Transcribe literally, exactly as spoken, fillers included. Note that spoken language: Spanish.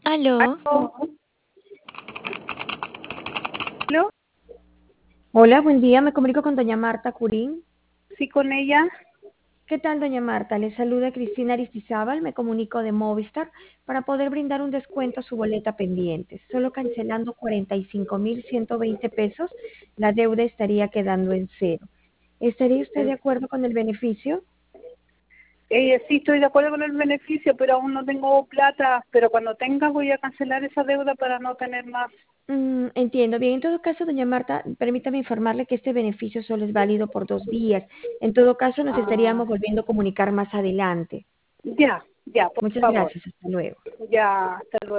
Aló, ¿Aló? ¿Aló? hola, buen día. Me comunico con doña Marta Curín. Sí, con ella. ¿Qué tal, doña Marta? Le saluda Cristina Aristizábal. Me comunico de Movistar para poder brindar un descuento a su boleta pendiente. Solo cancelando cuarenta y cinco mil ciento veinte pesos, la deuda estaría quedando en cero. ¿Estaría usted de acuerdo con el beneficio? Eh, sí, estoy de acuerdo con el beneficio, pero aún no tengo plata. Pero cuando tenga voy a cancelar esa deuda para no tener más. Mm, entiendo. Bien, en todo caso, doña Marta, permítame informarle que este beneficio solo es válido por dos días. En todo caso, nos Ah, estaríamos volviendo a comunicar más adelante. ya, ya, por Muchas favor. gracias. Hasta luego. Ya, hasta luego.